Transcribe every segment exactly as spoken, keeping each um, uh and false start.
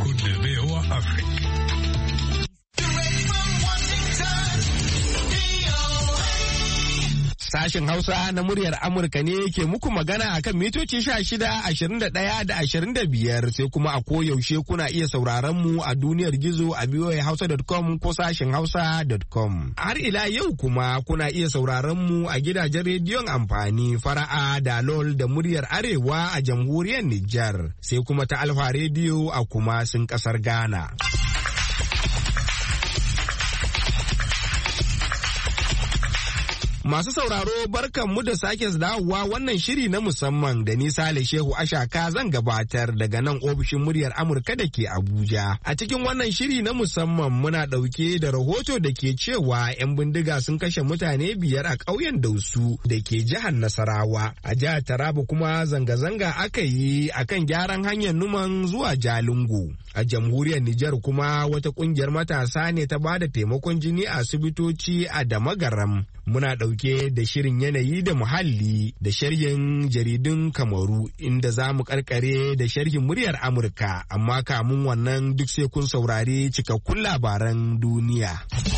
l'écoute de V O A Afrique. Sashen Hausa na muryar Amurka ne ke muku magana akan mitoci sha shida, ashirin da ɗaya da ashirin da biyar, sai kuma a koyaushe kuna iya sauraron mu a duniyar gizo a v o a hausa dot com ko sashen hausa dot com. Har ila yau kuma kuna iya sauraron mu a gidajen rediyon amfani Fara'a da Lol da muryar Arewa a jamhuriyar Nijar, sai kuma ta Alfa rediyo a Kumasin kasar Ghana. Masu sauraro barkanmu da sake dawowa wannan shiri na musamman da ni Sale Shehu Ashaka zan gabatar daga nan ofishin muryar Amurka da ke Abuja. A cikin wannan shiri na musamman muna ɗauke da rahoto da ke cewa 'yan bindiga sun kashe mutane biyar a ƙauyen Dausu da ke jihar Nasarawa. A jihar Taraba kuma zanga-zanga aka yi akan gyaran hanyar Numan zuwa Jalingo. A jamhuriyar Nijar kuma wata ƙungiyar matasa ne ta bada taimakon jini a asibitoci a Damagaram. Muna ɗauke da shirin yanayi da muhalli da sharhin jaridun Kamaru inda za mu karkare da sharhin muryar Amurka, amma kamun wannan duk sai kun saurari cikakkun labaran duniya.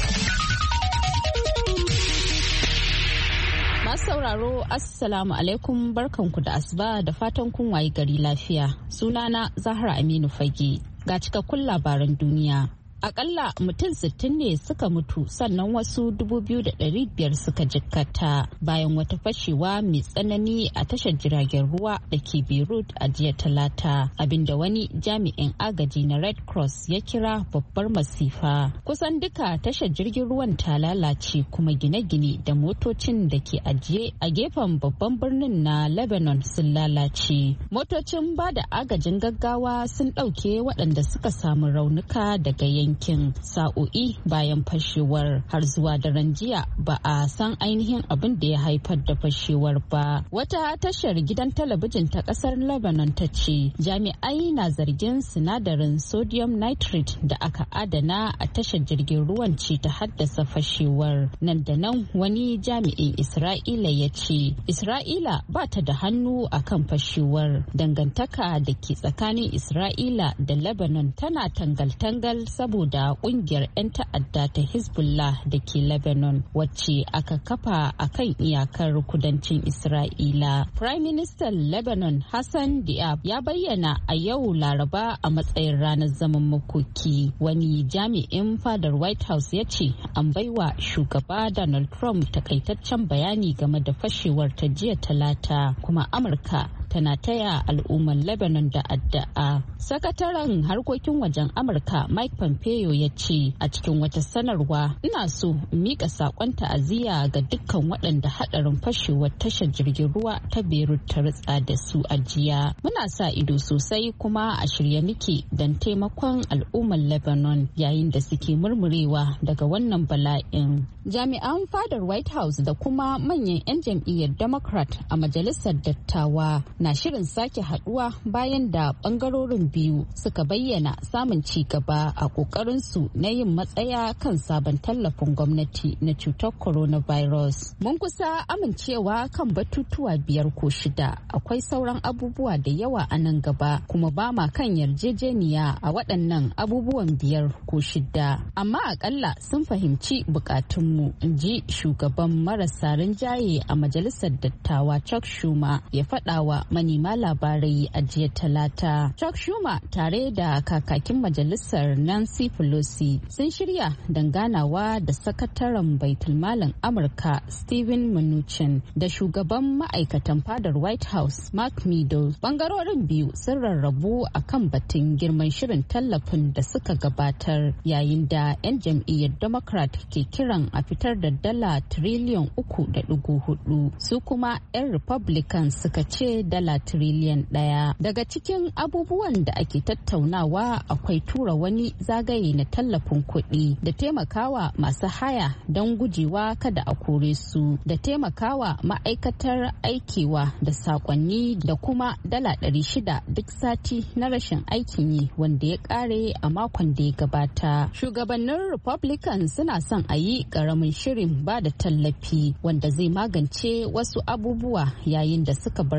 Masu sauraro Assalamu alaikum, barkanku da asuba da fatan kun wayi gari lafiya. Sunana Zahra Aminu Fage ga cikakkun labaran duniya. Akalla mutum sittin ne suka mutu sannan wasu dubu biyu da ɗari biyar suka jikkata bayan wata fashewa mai tsanani a tashar jiragen ruwa da ke Beirut a jiya Talata, abinda wani jami'in agaji na Red Cross ya kira babbar masifa. Kusan duka tashar jirgin ruwan ta lalace kuma gine-gine da motocin da ke ajiye a gefen babban birnin na Lebanon sun lalace. Motocin ba da agajin gaggawa sun ɗauke waɗanda suka samu raunuka daga yankin. yankin sa'o'i bayan fashewar. Har zuwa daren jiya ba a san ainihin abin da ya haifar da fashewar ba. Wata tashar gidan talabijin ta kasar Lebanon ta ce jami'ai na zargin sinadarin sodium nitrate da aka adana a tashar jirgin ruwan ce ta haddasa fashewar. Nan da nan wani jami'in Isra'ila ya ce Isra'ila ba ta da hannu akan fashewar. Dangantaka da ke tsakanin Isra'ila da Lebanon tana tangal-tangal saboda da kungiyar 'yan ta'adda ta Hezbollah da ke Lebanon wacce aka kafa a kan iyakar kudancin Isra'ila. Prime Minister Lebanon Hassan Diab ya bayyana a yau Laraba a matsayin ranar zaman makoki. Wani jami'in fadar White House ya ce an baiwa shugaba Donald Trump takaitaccen bayani game da fashewar ta jiya Talata, kuma Amurka tana taya al'ummar Lebanon da addu'a. Sakataren harkokin wajen Amurka Mike Pompeo ya ce a cikin wata sanarwa, ina so in mika sakon ta'aziyya ga dukkan waɗanda hadarin fashewar tashar jirgin ruwa ta Beirut ta ritsa da su a jiya. Muna sa ido sosai kuma a shirye muke don taimakon al'ummar Lebanon yayin da suke murmurewa daga wannan bala'in. Jami'an fadar White House da kuma manyan 'yan jam'iyyar Democrat a majalisar dattawa na shirin sake haduwa bayan da bangarorin biyu suka bayyana samun ci gaba a kokarin su na yin matsaya kan sabon tallafin gwamnati na cutar coronavirus. Mun kusa amincewa kan batutuwa biyar ko shida. Akwai sauran abubuwa da yawa a nan gaba, kuma ba ma kan yarjejeniya a waɗannan abubuwan biyar ko shida. Amma akalla sun fahimci bukatunmu, in ji shugaban marasa rinjaye a majalisar dattawa Chuck Schumer ya faɗawa manema labarai a jiya Talata. Chuck Schumer tare da kakakin majalisar Nancy Pelosi sun shirya danganawa da sakataren baitulmalin Amurka Steven Mnuchin da shugaban ma'aikatan fadar White House Mark Meadows. Bangarorin biyu sun rarrabu a kan batun girman shirin tallafin da suka gabatar, yayin da 'yan jam'iyyar Democrat ke kiran a fitar da dala tiriliyan uku da dugu hudu, su kuma 'yan Republican suka ce dala tiriliyan ɗaya. Daga cikin abubuwan da ake tattaunawa akwai tura wani zagaye na tallafin kuɗi da taimakawa masu haya don gujewa kada a kore su, da taimakawa ma'aikatar aikewa da sakonni, da kuma dala ɗari shida duk sati na rashin aikin yi wanda ya ƙare a makon da ya gabata. Shugabannin Republican suna son a yi ƙaramin shirin ba da tallafi wanda zai magance wasu abubuwa yayin da suka bar tattauna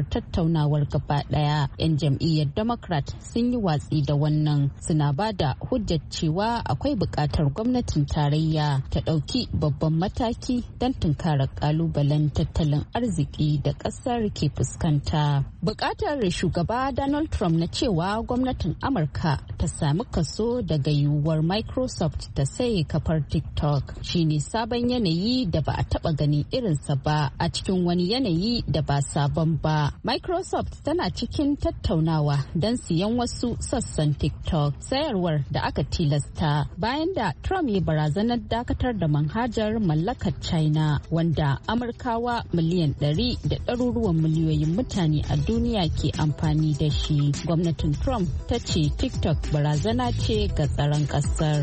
tattaunawar gaba ɗaya. 'Yan jam'iyyar Democrat sun yi watsi da wannan, suna ba da hujjar cewa akwai buƙatar gwamnatin tarayya ta ɗauki babban mataki don tunkarar ƙalubalen tattalin arziki da ƙasar ke fuskanta. Buƙatar shugaba Donald Trump na cewa gwamnatin Amurka ta sami kaso daga yiwuwar Microsoft ta saye kafar TikTok shine sabon yanayi da ba a taɓa ganin irinsa ba a cikin wani yanayi da ba sabon ba. Microsoft tana cikin tattaunawa don siyan wasu sassan TikTok, sayarwar da aka tilasta bayan da Trump ya barazanar dakatar da manhajar mallakar China wanda Amurkawa miliyan ɗari da ɗaruruwan miliyoyin mutane a duniya ke amfani da shi. Gwamnatin Trump ta ce TikTok barazana ce ga tsaron ƙasar.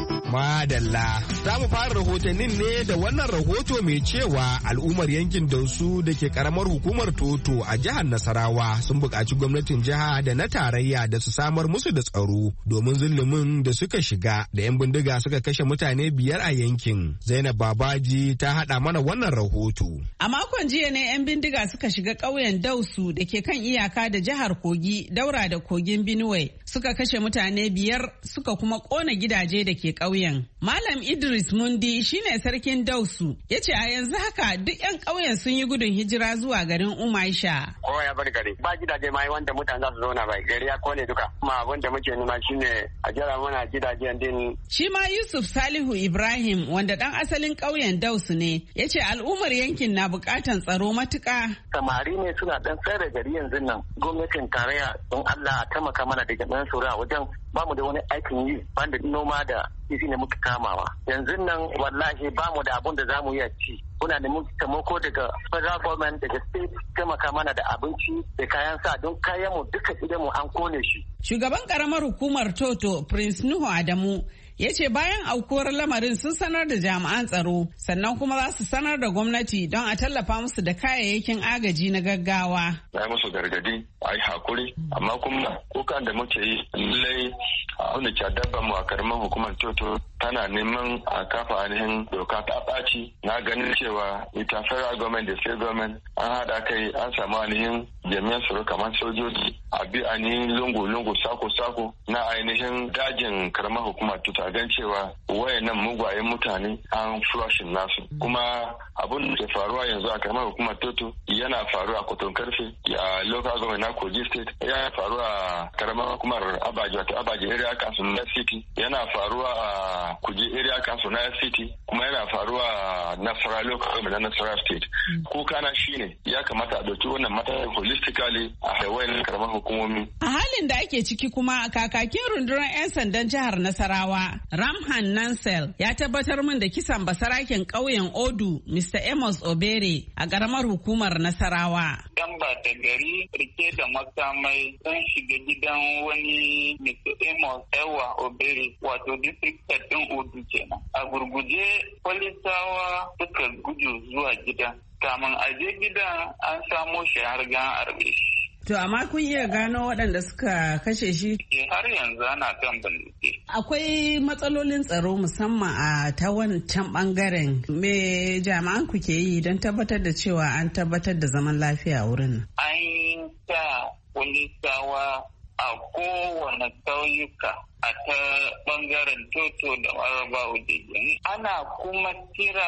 Madalla, za mu fara rahotannin ne da wannan rahoto mai cewa al'ummar yankin Dausu da ke karamar hukumar Toto a jihar Nasarawa sun buƙaci gwamnatin jiha da na tarayya da su samar musu da tsaro domin zulumin da suka shiga da 'yan bindiga suka kashe mutane biyar a yankin. Zainab Babaji ta haɗa mana wannan rahoto. A makon jiya ne 'yan bindiga suka shiga ƙauyen Dausu da ke kan iyaka da jihar Kogi daura da kogin Benue suka kashe mutane biyar suka kuma ƙona gidaje da ke ƙauyen. Malam Idris Mundi shine sarkin Dausu ya ce a yanzu haka duk 'yan ƙauyen sun yi gudun hijira zuwa garin Umaisha. Kowa ya bar gari ba gidaje ma wanda mutane za su zauna ba, gari ya kone duka. Kuma abin da muke nema shine a jira mana gidajen din. Shi ma Yusuf Salihu Ibrahim wanda dan asalin ƙauyen Dausu ne ya ce al'ummar yankin na buƙatan tsaro matuƙa. Samari ne suna dan tsare gari yanzu nan, gwamnatin tarayya don Allah a taimaka mana da jami'an tsaro a wajen, ba mu da wani aikin yi banda noma da kifi ne muka kamawa. Yanzu nan wallahi ba mu da abun da za mu iya ci. Muna da muke taimako daga federal government, daga state, taimaka mana da abinci da kayan sa don kayan mu duka gidan mu an kone shi. Shugaban karamar hukumar Toto Prince Nuhu Adamu ya ce bayan aukuwar lamarin sun sanar da jami'an tsaro sannan kuma za su sanar da gwamnati don a tallafa musu da kayayyakin agaji na gaggawa. Na musu gargadi a yi hakuri, amma kuma kukan da muke yi lallai a wanda ke dabba mu a karamar hukumar Toto tana neman a kafa ainihin doka ta ɓaci. Na ganin cewa ita federal government da state government an haɗa kai an samu ainihin jami'an tsaro kamar sojoji a bi ainihin lungu-lungu sako-sako na ainihin dajin karamar hukumar Toto gan cewa wayannan mugwayen mutane an flushin nasu. Kuma abun da ke faruwa yanzu a karamar hukumar Toto yana faruwa a Koton Karfe a local government na Kogi state, yana faruwa a karamar hukumar Abaji wato Abaji area council na city, yana faruwa a Kuje area council na city, kuma yana faruwa a Nasarawa local government na Nasarawa state. Kuka na shine ya kamata a dauki wannan matakin holistically a wayannan karamar hukumomi. A halin da ake ciki kuma kakakin rundunar 'yan sandan jihar Nasarawa Ramhan Nansel ya tabbatar min da kisan basaraken ƙauyen Odu Mister Amos Obere a ƙaramar hukumar Nasarawa. Dan ba ta gari rike da makamai sun shiga gidan wani Mister Amos Ewa Obere wato district ɗin Odu kenan. A gurguje polisawa suka gudu zuwa gidan. Kamin aje gidan an samo shi har gan arbe shi. To amma kun iya gano waɗanda suka kashe shi? Har yanzu ana kan bincike. Akwai matsalolin tsaro musamman a ta wancan ɓangaren. Me jami'an ku ke yi don tabbatar da cewa an tabbatar da zaman lafiya a wurin? An sa polisawa a kowane ƙauyuka a ta ɓangaren Toto da Maraba Udejin. Ana kuma kira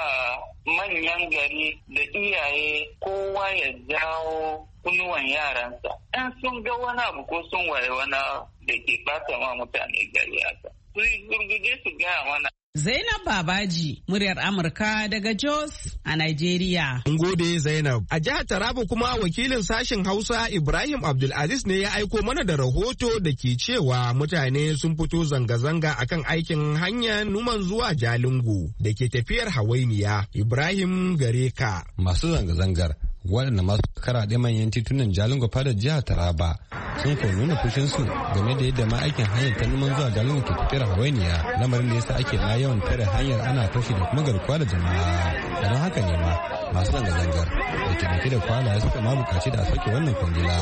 manyan gari da iyaye kowa ya jawo kunnuwan yaransa. Ɗan sun ga wani abu ko sun waye wani da ke ɓata ma mutane gari haka. Su yi gurguje su gaya mana. Zainab Babaji, muryar Amurka daga Jos a Najeriya. Mun gode Zainab. A jihar Taraba kuma wakilin sashen Hausa Ibrahim Abdulaziz ne ya aiko mana da rahoto da ke cewa mutane sun fito zanga-zanga akan aikin hanyar Numan zuwa Jalingo da ke tafiyar hawainiya. Ibrahim Gareka. Masu zanga-zangar waɗanda masu karaɗe manyan titunan Jalingo fadar jihar Taraba sun ko nuna fushinsu game da yadda ma aikin hanyar ta Numan zuwa Jalingo ke tafiyar hawainiya, lamarin da yasa ake ma yawan tare hanyar ana fashi da kuma garkuwa da jama'a. Don haka ne ma masu zanga-zangar da ke dauke da kwalaye suka ma bukaci da a sauke wannan kwangila.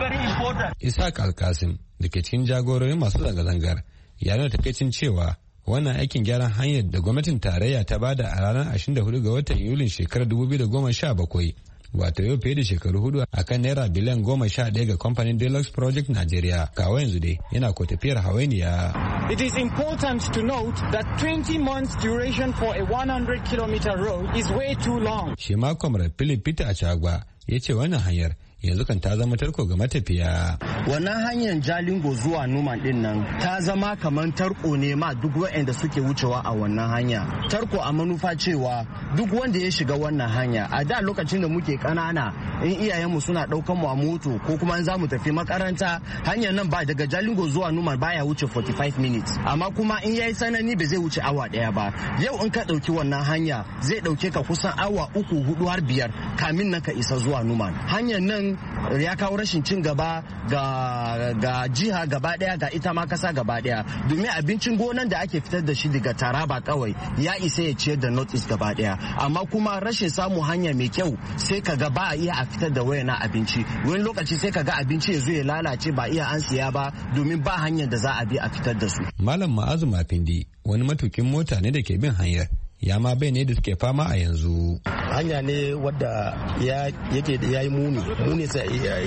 Isaac Alkasim da ke cikin jagororin masu zanga-zangar ya nuna takaicin cewa wannan aikin gyaran hanyar da gwamnatin tarayya ta bada a ranar ashirin da hudu ga watan Yulin shekarar dubu biyu da goma sha bakwai. Wato yau fiye da shekaru hudu a kan naira biliyan goma sha ɗaya ga kamfanin Deluxe Project Nigeria. Kawo yanzu dai yana ko tafiyar hawainiya. It is important to note that twenty months duration for a one hundred kilometer road is way too long. Shi ma Comrade Philip Peter Achagua ya ce wannan hanyar yanzu kan ta zama tarko ga matafiya. Wannan hanyar Jalingo zuwa Numan din nan ta zama kamar tarko ne ma duk waɗanda suke wucewa a wannan hanya. Tarko a manufa cewa duk wanda ya shiga wannan hanya a da lokacin da muke ƙanana in iyayenmu suna ɗaukan mu a moto ko kuma in za mu tafi makaranta hanyar nan ba daga Jalingo zuwa Numan baya wuce forty-five minutes amma kuma in yayi tsanani ba zai wuce awa ɗaya ba. Yau in ka ɗauki wannan hanya zai ɗauke ka kusan awa uku hudu har biyar kamin nan ka isa zuwa Numan. Hanyar nan ya kawo rashin cin gaba ga, ga jiha gaba daya ga ita ma kasa gaba daya domin abincin gonan da ake fitar da shi daga Taraba kawai ya isa ya ciyar da North East gaba daya amma kuma rashin samun hanya mai kyau sai ka ga ba a iya a fitar da wayana abinci wani lokaci sai ka ga abinci ya zo ya lalace ba iya an siya ba domin ba hanyar da za a bi a fitar da su. Malam Ma'azu Mafindi wani matukin mota ne da ke bin hanyar ya ma bai ne da suke fama a yanzu. Hanya ne wadda ya yake da yayi muni muni sai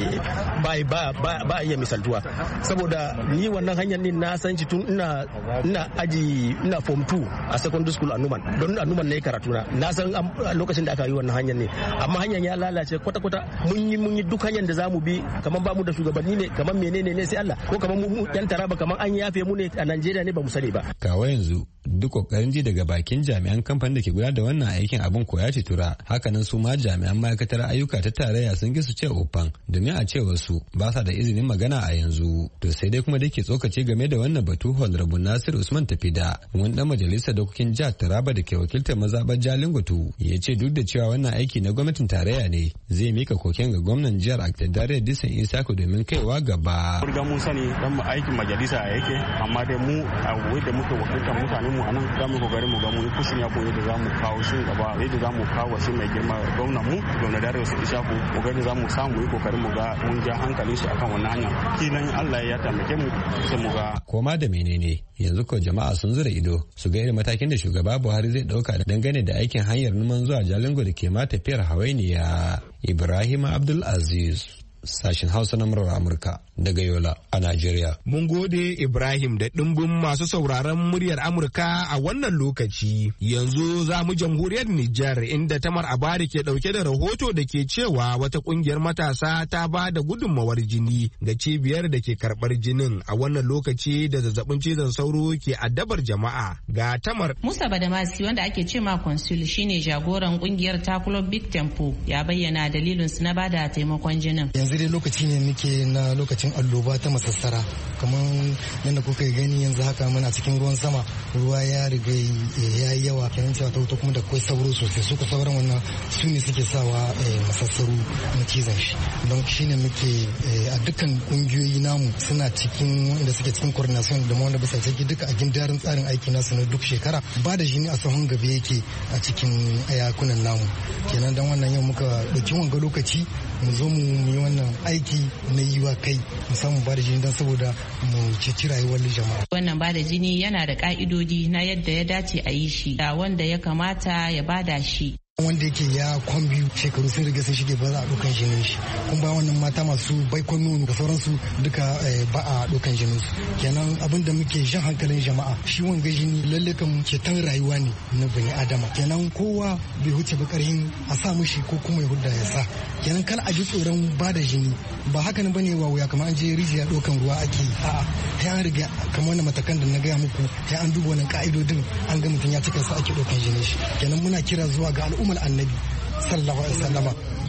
ba ba ba iya misaltuwa saboda ni wannan hanyar ne na san shi tun ina ina aji ina form two a secondary school a Numan don a Numan ne karatu na na san lokacin da aka yi wannan hanyar ne amma hanyar ya lalace kwata kwata mun yi mun yi duk hanyar da zamu bi kamar ba mu da shugabanni ne kamar menene ne sai Allah ko kamar mu yan Taraba kamar an yafe mu ne a Najeriya ne ba mu sani ba. Kawo yanzu duk kokarin ji daga bakin jami'an kamfanin da ke gudanar da wannan aikin abin koya ce tura hakanan su ma jami'an ma'aikatar ayyuka ta tarayya sun ki su ce ofan domin a cewar su ba sa da izinin magana a yanzu to sai dai kuma da ke tsokace game da wannan batu Honorable Nasir Usman Tafida wani dan majalisar dokokin jihar Taraba da ke wakiltar mazabar Jalingoto ya ce duk da cewa wannan aiki na gwamnatin tarayya ne zai mika koken ga gwamnan jihar Aktadare Disan Isako domin kaiwa gaba. Mun ga mun sani dan aikin majalisa yake amma dai mu a wanda muke wakiltar mutane mu anan za mu kokari mu ga mu kushin ya koyi da za mu kawo shi gaba yadda za mu kawo shi mai girma gwamnan mu gwamnan Dare su Ishaku mu ga za mu samu yi kokarin mu ga mun ja hankalin shi akan wannan hanya kilan Allah ya taimake mu sai mu ga koma da menene yanzu ko jama'a sun zura ido su ga irin matakin da shugaba Buhari zai dauka dangane da aikin hanyar numan zuwa Jalingo da ke ma tafiyar hawainiya. Ibrahim Abdul Aziz sashen Hausa na murar Amurka daga Yola a Najeriya. Mun gode Ibrahim da ɗimbin masu sauraron muryar Amurka a wannan lokaci. Yanzu za mu jamhuriyar Nijar inda Tamar Abari ke ɗauke da rahoto da ke cewa wata ƙungiyar matasa ta ba da gudunmawar jini ga cibiyar da ke karɓar jinin a wannan lokaci da zazzabin cizon sauro ke addabar jama'a. Ga Tamar. Musa Badamasi wanda ake ce ma Consul shine jagoran ƙungiyar Takulo Big Tempo ya bayyana dalilinsu na bada taimakon jinin. Yanzu dai lokaci ne muke na lokacin alloba ta masassara kamar yadda kuka gani yanzu haka muna cikin ruwan sama ruwa ya riga ya yi yawa kenan cewa ta wuta kuma da kwai sauro sosai suka sauran wannan su ne suke sawa masassaru na cizon shi don shi ne muke a dukkan kungiyoyi namu suna cikin wanda suke cikin coordination da wanda bisa ciki duka a gindarin tsarin aiki nasu na duk shekara ba da shi ne a sahun gaba yake a cikin ayakunan namu kenan don wannan yau muka ɗauki wanga lokaci mu zo mu yi wannan aiki na yi wa kai musamman ba da jini don saboda mu ceci rayuwar jama'a. Wannan ba da jini yana da ka'idodi na yadda ya dace a yi shi da wanda ya kamata ya bada shi. Wanda yake ya kwan biyu shekaru sun riga sun shige ba za a ɗaukan jinin shi kuma ba wannan mata masu baikon nono da sauransu duka ba a ɗaukan jinin su kenan abin da muke jan hankalin jama'a shi wanga jini lalle kan ceton rayuwa ne na bani adama kenan kowa bai huce ba karhin a sa mushi ko kuma ya hudda ya sa kenan kar a ji tsoron ba da jini ba haka ne bane wa wuya kamar an je rijiya ɗaukan ruwa ake a'a sai an riga kamar wannan matakan da na gaya muku sai an duba wannan ka'idodin an ga mutum ya cika sa ake ɗaukan jinin shi kenan muna kira zuwa ga al'umma umar annabi sallallahu alaihi wasallama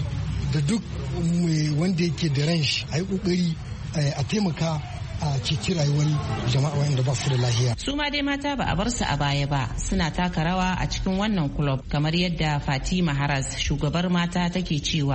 da duk wanda yake da ran shi a yi kokari a taimaka a ceci rayuwar jama'a wanda ba su da lahiya. Su ma dai mata ba a bar su a baya ba suna taka rawa a cikin wannan kulob kamar yadda Fatima Haras shugabar mata take cewa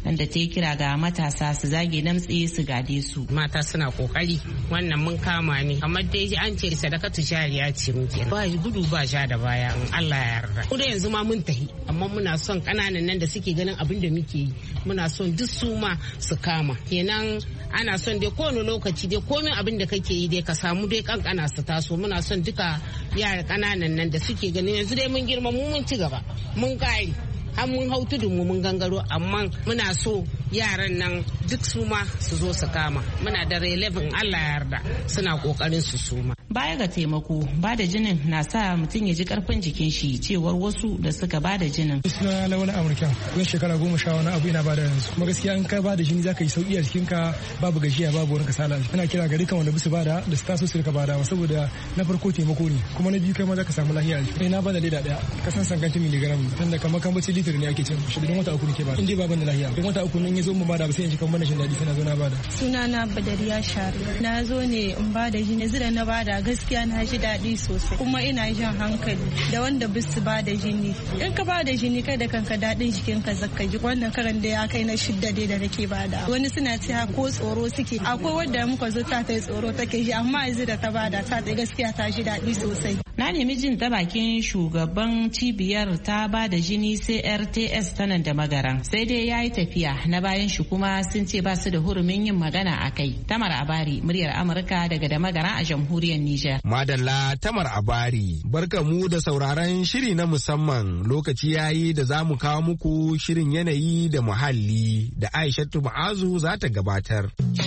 inda ta yi kira ga matasa su zage damtse su gade su. Mata suna kokari wannan mun kama ne kamar dai an ce sadakatu jariya ce muke ba gudu ba sha da baya in Allah ya yarda. Ko da yanzu ma mun tahi amma muna son kananan nan da suke ganin abin da muke yi muna son duk su ma su kama kenan ana son dai kowane lokaci dai komai abin da kake yi dai ka samu dai kankana su taso muna son duka yara kananan nan da suke ganin yanzu dai mun girma mu mun ci gaba mun kare har mun hau tudun mu mun gangaro amma muna so yaran nan duk su ma su zo su kama muna da relevin Allah ya yarda suna kokarin su suma. Baya ga taimako ba da jinin na sa mutum ya ji karfin jikin shi cewar wasu da suka ba da jinin. Suna na wani Amurka kun shekara goma sha wani abu ina ba da yanzu kuma gaskiya in ka ba da jini zaka yi sauki a jikinka babu gajiya babu wani kasala. Ina kira ga dukkan wanda bisu bada da su taso su rika bada saboda na farko taimako ne kuma na biyu kai ma zaka samu lafiya. Kai na bada leda daya kasan sankanti miligram tunda kamar kan bace litir ne ake cin shi don wata uku ne ke ba. In dai baban da lafiya don wata uku nan ya zo mu bada ba sai in ji kan bana shin dadi sai na zo na bada. Suna na Badariya Shari na zo ne in bada jini zira na bada gaskiya na ji daɗi sosai kuma ina jan hankali da wanda bisu ba da jini in ka ba da jini kai da kanka daɗin jikin ka zaka ji wannan karan da ya kai na shidda dai da nake bada wani suna cewa ko tsoro suke akwai wanda muka zo ta ta tsoro take ji amma yanzu da ta bada ta ta gaskiya ta ji daɗi sosai. Na nemi jin ta bakin shugaban cibiyar ta ba da jini C R T S ta nan da Magaran sai dai ya yi tafiya na bayan shi kuma sun ce ba su da hurumin yin magana a kai. Tamar Abari muryar Amurka daga da Magaran a jamhuriyar Nijar. Madalla Tamar Abari, barka mu da sauraron shiri na musamman lokaci yayi da za mu kawo muku shirin yanayi da muhalli da Aishatu Ma'azu za ta gabatar.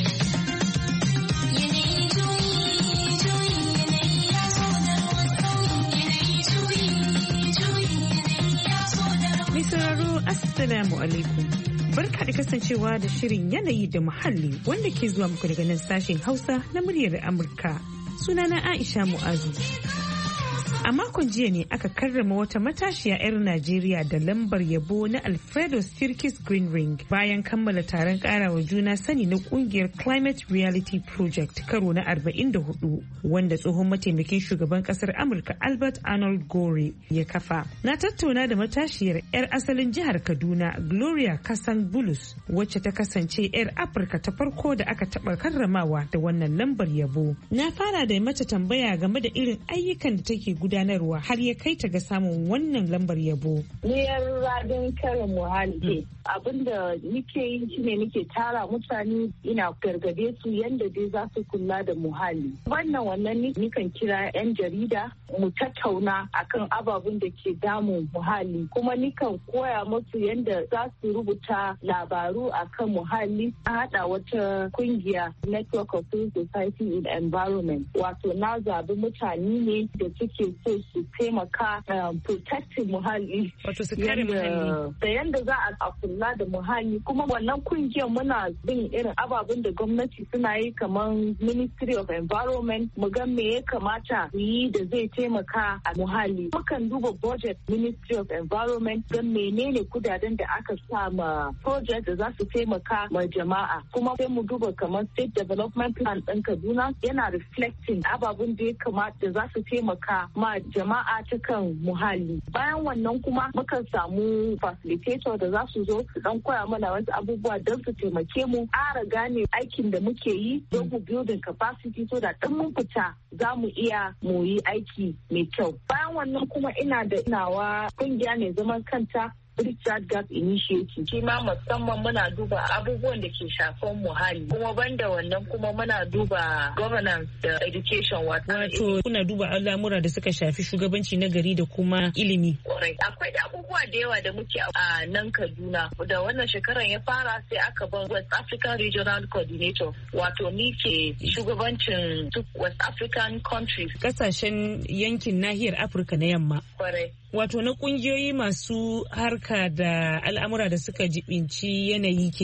Misararo Assalamu alaikum. Barka da kasancewa da shirin yanayi da muhalli wanda ke zuwa muku daga nan sashen Hausa na muryar Amurka. Sunana Aisha Mu'azu. A makon jiya ne aka karrama wata matashiya 'yar Najeriya da lambar yabo na Alfredo Sirkis Green Ring bayan kammala taron karawa juna sani na kungiyar Climate Reality Project karo na arba'in da hudu wanda tsohon mataimakin shugaban kasar Amurka Albert Arnold Gore ya kafa. Na tattauna da matashiyar 'yar asalin jihar Kaduna Gloria Kasan Bulus wacce ta kasance 'yar Afirka ta farko da aka taɓa karramawa da wannan lambar yabo. Na fara da mata tambaya game da irin ayyukan da take gudanar gudanarwa har ya kai ta ga samun wannan lambar yabo. Niyar radin kare muhalli abinda nike yi shine nike tara mutane ina gargade su yanda dai za su kula da muhalli. Wannan wannan nikan kira 'yan jarida mu tattauna akan ababen da ke damun muhalli kuma nikan koya musu yanda za su rubuta labaru akan muhalli. A haɗa wata kungiya Network of Civil Society in Environment wato na zabi mutane ne da suke so su taimaka protecting muhalli wato su kare muhalli da yanda za a kula da muhalli kuma wannan kungiyar muna bin irin ababen da gwamnati suna yi kamar Ministry of Environment mu ga me ya kamata yi da zai taimaka a muhalli mukan duba budget Ministry of Environment don menene kudaden da aka sa ma project da za su taimaka ma jama'a kuma sai mu duba kamar State Development Plan ɗin Kaduna yana reflecting ababen da ya kamata da za su taimaka ma jama'a ta kan muhalli. Bayan wannan kuma mukan samu facilitator da za su zo su dan koya mana wasu abubuwa don su taimake mu ƙara gane aikin da muke yi don mu building capacity so da ɗan mun fita za mu iya mu yi aiki mai kyau. Bayan wannan kuma ina da nawa kungiya mai zaman kanta Richard Gap Initiative. Shi ma musamman muna duba abubuwan da ke shafan muhalli. Kuma banda wannan kuma muna duba governance da education wato. Wato kuna duba al'amura da suka shafi shugabanci na gari da kuma ilimi. Akwai abubuwa da yawa da muke a nan Kaduna. Da wannan shekarar ya fara sai aka ban West African Regional Coordinator. Wato ni ke shugabancin West African countries. Kasashen yankin nahiyar Afirka na yamma. Kwarai. Wato na kungiyoyi masu harka da al'amura da suka jibinci yanayi kenan.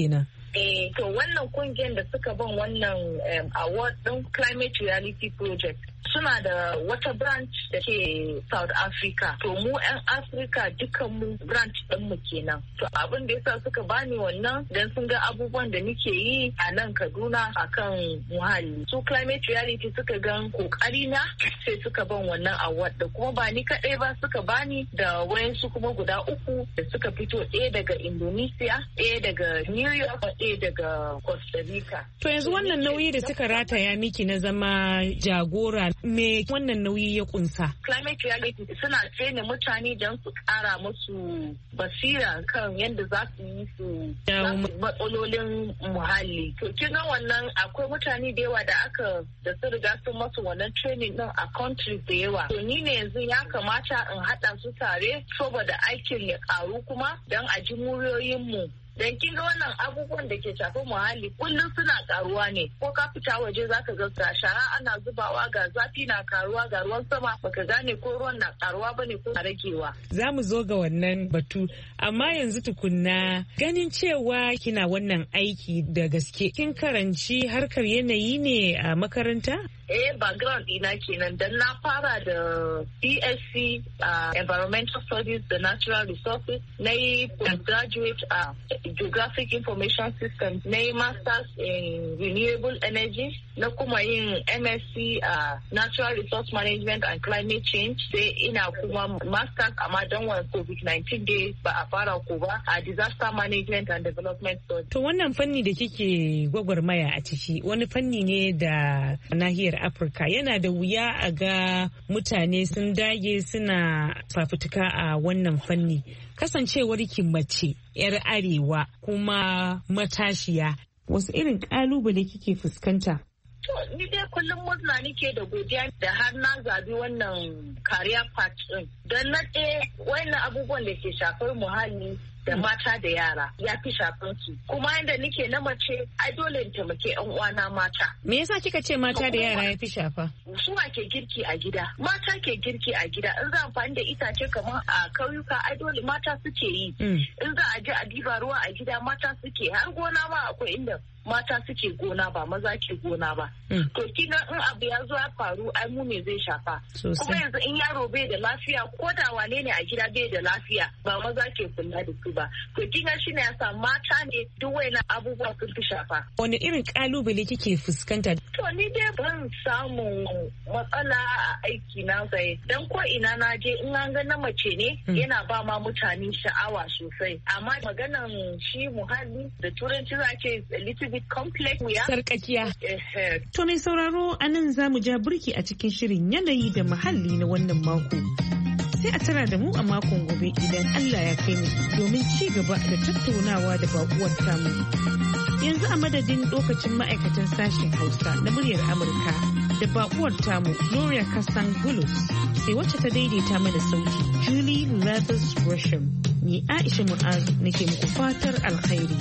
Eh, to wannan kungiyar da suka ban wannan um, award din Climate Reality Project suna da wata branch da ke South Africa. To mu 'yan Africa dukan mu branch din mu kenan. To abin da yasa suka bani wannan dan sun ga abubuwan da nake yi a nan Kaduna akan muhalli. Su Climate Reality suka gan kokari na sai suka ban wannan award da kuma ba ni kadai ba suka bani da wayansu kuma guda uku da suka fito ɗaya daga Indonesia, ɗaya daga New York, ɗaya daga Costa Rica. To yanzu wannan nauyi da suka rataya miki na zama jagora me wannan nauyi ya kunsa? Climate Reality suna tsene mutane don su kara musu basira kan yadda za su yi su matsalolin muhalli. To kin ga wannan akwai mutane da yawa da aka da su riga sun masu wannan training din a countries da yawa. To ni ne yanzu ya kamata in haɗa su tare saboda aikin ya karu kuma don a ji muryoyin mu. Dan kin ga wannan abubuwan da ke shafin muhalli kullum suna karuwa ne, ko ka fita waje zaka ga ga shara ana zubawa, ga zafi na karuwa, ga ruwan sama baka gane ko ruwan na karuwa bane ko na ragewa. Za mu zo ga wannan batu, amma yanzu tukunna ganin cewa kina wannan aiki da gaske kin karanci harkar yanayi ne a makaranta? Eh, background ɗina kenan dan na fara da B S c uh, Environmental Studies da Natural Resources, na yi postgraduate a uh, Geographic Information Systems, na yi Masters in Renewable Energy, na kuma yin M S c a uh, Natural Resource Management and Climate Change, sai ina kuma Masters amma don wani COVID nineteen dai ba a fara ko ba a Disaster Management and Development Studies. To wannan fanni da kike gwagwarmaya a ciki wani fanni ne da nahiyar Afirka yana da wuya a ga mutane sun dage suna fafutuka a wannan fanni. Kasancewar ki mace 'yar arewa kuma matashiya, wasu irin kalubale kike fuskanta? To, ni dai kullum murna nike da godiya da har na zabi wannan career path din. Don na ɗaya wannan abubuwan da ke shafar muhalli da mata da yara ya fi shafan su. Kuma yadda nike na mace, ai dole in taimake yan uwana mata. Me yasa kika ce mata da yara ya fi shafa? Su ke girki a gida. Mata ke girki a gida. In za amfani da itace kamar a kauyuka, ai dole mata suke yi. In za a je a diba ruwa a gida, mata suke. Har gona ma akwai inda mata suke gona ba maza ke gona ba. To kina in abu ya zo ya faru, ai mu ne zai shafa. Kuma yanzu in yaro bai da lafiya, ko da wane ne a gida bai da lafiya, ba maza ke kula da su ba. To kina shi ne yasa mata ne duk wayannan abubuwa sun fi shafa. Wani irin kalubale kike fuskanta? To ni dai ban samu matsala a aiki na sai dan ko ina na je in an ga na mace ne yana ba ma mutane sha'awa sosai. Amma maganan shi muhalli da turanci za ce a little bit complex wuya. Sarkakiya. To mai sauraro anan za mu ja burki a cikin shirin yanayi da muhalli na wannan mako. Sai a tara da mu a makon gobe idan Allah ya kai mu domin ci gaba da tattaunawa da bakuwar tamu. Yanzu a madadin lokacin ma'aikatan sashen Hausa na muryar Amurka da bakuwar tamu Gloria Kasangulus, sai wacce ta daidaita mana sauti Julie Leathers Gresham. Ni Aisha Mu'azu nake muku fatar alkhairi.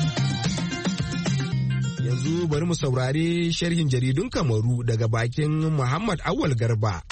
Yanzu bari mu saurari sharhin jaridun Kamaru daga bakin Muhammad Awal Garba.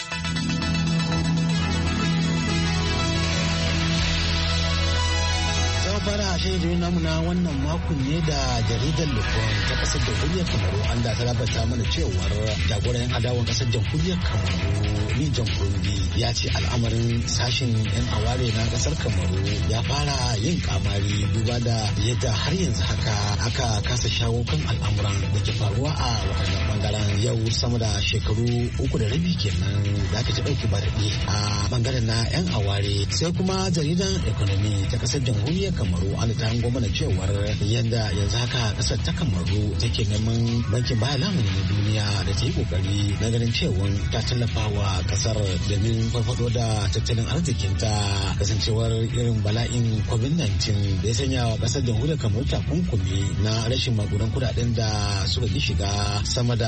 fara shirin namu na wannan makon ne da jaridar Lupon ta kasar jamhuriyar Kamaru an da ta rabata mana cewar jagoran adawan kasar jamhuriyar Kamaru Nijan Burundi ya ce al'amarin sashen yan aware na kasar Kamaru ya fara yin kamari duba da yadda har yanzu haka aka kasa shawo kan al'amuran da ke faruwa a wannan bangaren yau sama da shekaru uku da rabi kenan da aka ci dauki barɗe a bangaren na yan aware. Sai kuma jaridan Economy ta kasar jamhuriyar Kamaru an ta hango mana cewar yadda yanzu haka kasar ta Kamaru take neman bankin baya lamuni na duniya da ta yi kokari na ganin cewa ta tallafa wa kasar domin farfado da tattalin arzikinta kasancewar irin bala'in covid nineteen da ya sanya wa kasar jamhuriyar Kamaru takunkumi na rashin magudan kudaden da suka ki shiga sama da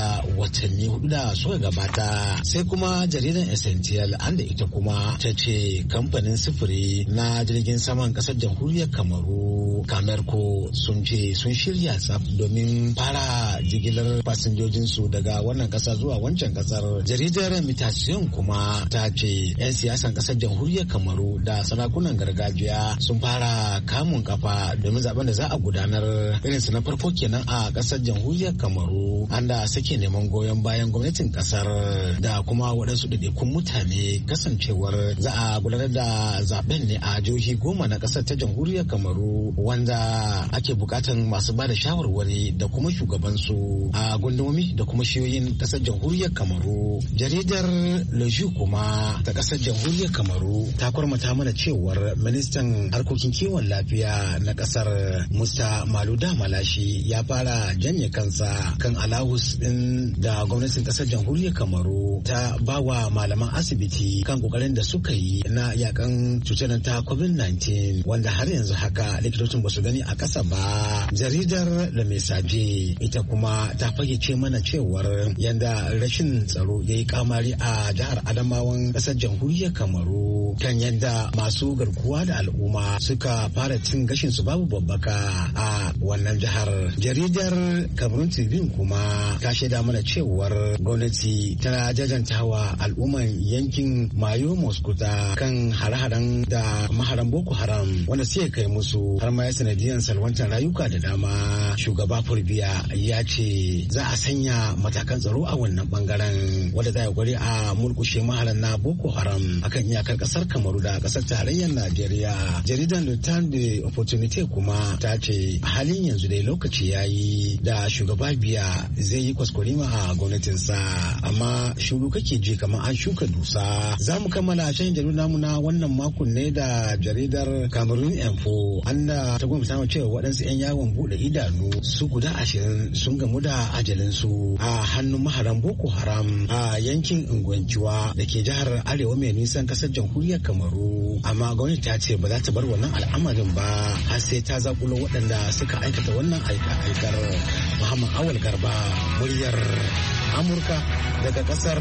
da watanni hudu da suka gabata. Sai kuma jaridar Essential an da ita kuma ta ce kamfanin sufuri na jirgin saman kasar jamhuriyar Kamaru Kamerko sun ce sun shirya tsaf domin fara jigilar fasinjojinsu daga wannan kasa zuwa wancan kasar. Jaridar Mutation kuma ta ce 'yan siyasan kasar jamhuriyar Kamaru da sarakunan gargajiya sun fara kamun kafa domin zaben da za a gudanar irinsu na farko kenan a kasar jamhuriyar Kamaru, anda suke neman goyon bayan gwamnatin kasar da kuma waɗansu ɗaiɗaikun mutane kasancewar za a gudanar da zaben ne a jihohi goma na kasar ta jamhuriyar Kamaru, wanda ake bukatan masu ba da shawarwari da kuma shugabansu a gundumomi da kuma shiyoyin kasar jamhuriyar Kamaru. Jaridar Leju kuma ta kasar jamhuriyar Kamaru ta kwarmata mana cewar ministan harkokin kiwon lafiya na kasar Musta Maluda Malashi ya fara janye kansa kan alawus din da gwamnatin kasar jamhuriyar Kamaru ta bawa malaman asibiti kan kokarin da suka yi na yakan cutar ta covid nineteen, wanda har yanzu haka likitocin ba su gani a kasa ba. Jaridar da Mesaje ita kuma ta fayyace mana cewar yanda rashin tsaro ya yi kamari a jihar Adamawan kasar jamhuriyar Kamaru kan yadda masu garkuwa da al'umma suka fara cin gashin su babu babbaka a wannan jihar. Jaridar Cameroon Tribune kuma ta shaida mana cewar gwamnati tana jajantawa al'umman yankin Mayo Moskuta kan hare-haren da maharan Boko Haram wanda suke kai musu har ma ya sanadiyan salwantar rayuka da dama. Shugaba Fulbiya ya ce za a sanya matakan tsaro a wannan bangaren wanda za a gwari a murkushe maharan na Boko Haram akan iyakar kasar Kamaru da kasar tarayyar Najeriya. Jaridar Le Temps de Opportunité kuma ta ce a halin yanzu dai lokaci ya yi da shugaba Biya zai yi kwaskwarima a gwamnatinsa, amma shuru kake ji kamar an shuka dusa. Za mu kammala shan jaridar namu na wannan makon ne da jaridar Cameroon Info, an da ta gwamnati ta cewa waɗansu 'yan yawon buɗe idanu su guda ashirin sun gamu da ajalinsu a hannun maharan Boko Haram a yankin Ingwanjuwa da ke jihar Arewa mai nisan kasar jamhuriyar Kamaru. Amma gwamnati ta ce ba za ta bar wannan al'amarin ba har sai ta zakulo waɗanda suka aikata wannan aika-aikar. Muhammad Awal Garba, muryar Amurka daga kasar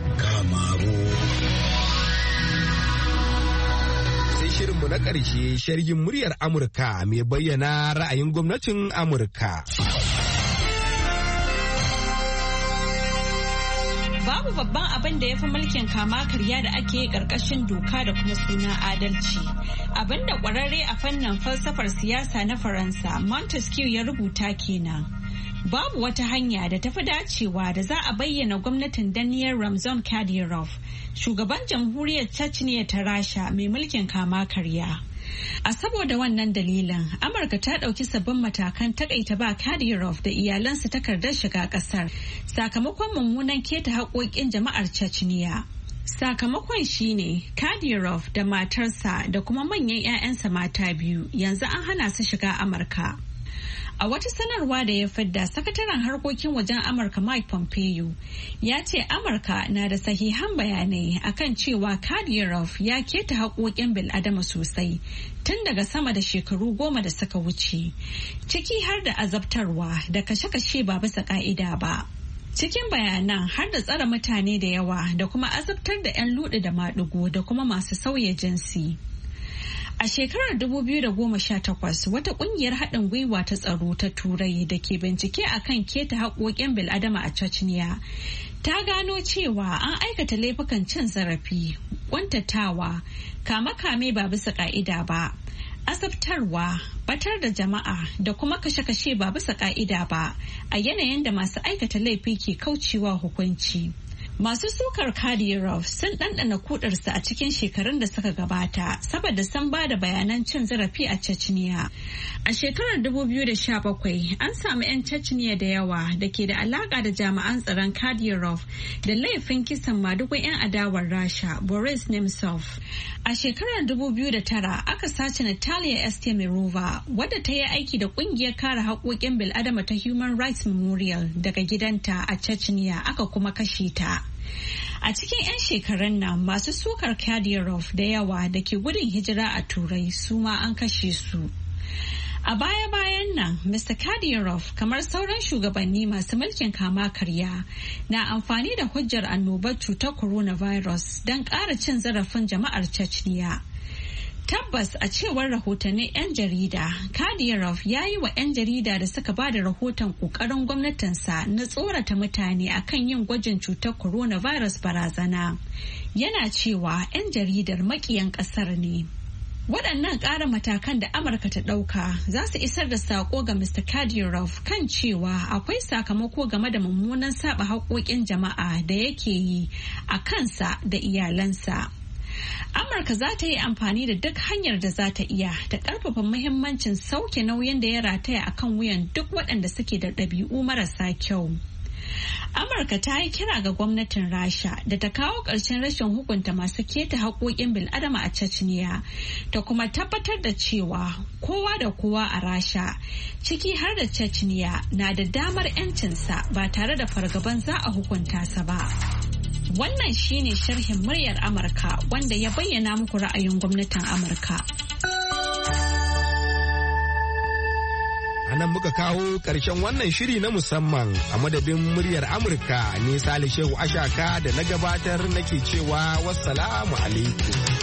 Kamaru. Sai shirinmu na ƙarshe, sharhin muryar Amurka mai bayyana ra'ayin gwamnatin Amurka. Babu babban abin da ya fi mulkin kama karya da ake yi ƙarƙashin doka da kuma suna adalci. Abin da ƙwararre a fannin falsafar siyasa na Faransa Montesquieu ya rubuta kenan. Babu wata hanya da tafi dacewa da za a bayyana gwamnatin Daniel Ramzan Kadyrov, shugaban jamhuriyar Chechnya ta Rasha mai mulkin kama karya. A saboda wannan dalilin, Amurka ta ɗauki sabbin matakan takaita ba Kadyrov da iyalansa takardar shiga ƙasar sakamakon mummunan keta haƙoƙin jama'ar Chechnya. Sakamakon shine Kadyrov da matarsa da kuma manyan 'ya'yansa mata biyu yanzu an hana su shiga Amurka. A wata sanarwa da ya fidda, sakataren harkokin wajen Amurka Mike Pompeo ya ce Amurka na da sahihan bayanai akan cewa Kadyrov ya keta haƙoƙin bil'adama sosai tun daga sama da shekaru goma da suka wuce, ciki har da azabtarwa da kashe-kashe ba bisa ƙa'ida ba. Cikin bayanan har da tsare mutane da yawa da kuma azabtar da 'yan luɗi da maɗigo da kuma masu sauya jinsi. A shekarar dubu biyu da goma sha takwas, wata kungiyar haɗin gwiwa ta tsaro ta Turai da ke bincike akan keta haƙoƙin bil'adama a Chechnya ta gano cewa an aikata laifukan cin zarafi, ƙuntatawa, kame-kame ba bisa ƙa'ida ba, azabtarwa, batar da jama'a da kuma kashe-kashe ba bisa ƙa'ida ba a yanayin da masu aikata laifi ke kaucewa hukunci. Masu sukar Kadyrov sun ɗanɗana kudarsa a cikin shekarun da suka gabata saboda sun ba da bayanan cin zarafi a Chechnya. A shekarar dubu biyu da sha bakwai an samu 'yan Chechnya da yawa da ke da alaƙa da jami'an tsaron Kadyrov da laifin kisan madugun 'yan adawar Rasha Boris Nemtsov. A shekarar dubu biyu da tara aka sace Natalia Estemirova wadda ta yi aiki da ƙungiyar kare haƙoƙin bil'adama ta Human Rights Memorial daga gidanta a Chechnya aka kuma kashe ta. A cikin 'yan shekarun nan masu sukar Kadyrov da yawa da ke gudun hijira a Turai su ma an kashe su. A baya-bayan nan, Mister Kadyrov, kamar sauran shugabanni masu mulkin kama karya, na amfani da hujjar annobar cutar coronavirus don ƙara cin zarafin jama'ar Chechnya. Tabbas a cewar rahotannin 'yan jarida, Kadyrov ya yi wa 'yan jarida da suka ba da rahoton ƙoƙarin gwamnatinsa na tsorata mutane akan yin gwajin cutar coronavirus barazana. Yana cewa 'yan jaridar maƙiyan ƙasar ne. Waɗannan ƙara matakan da Amurka ta ɗauka za su isar da saƙo ga Mister Kadyrov kan cewa akwai sakamako game da mummunan saba haƙoƙin jama'a da yake yi a kansa da iyalansa. Amurka za ta yi amfani da duk hanyar da za ta iya ta ƙarfafa muhimmancin sauke nauyin da ya rataya a kan wuyan duk waɗanda suke da ɗabi'u marasa kyau. Amurka ta yi kira ga gwamnatin Rasha da ta kawo ƙarshen rashin hukunta masu keta haƙoƙin bil'adama a Chechnya ta kuma tabbatar da cewa kowa da kowa a Rasha, ciki har da Chechnya, na da damar 'yancinsa ba tare da fargaban za a hukunta sa ba. Wannan shine sharhin muryar Amurka wanda ya bayyana muku ra'ayin gwamnatin Amurka. A nan muka kawo ƙarshen wannan shiri na musamman a madadin muryar Amurka ne Sale Shehu Ashaka da na gabatar nake cewa wassalamu alaikum.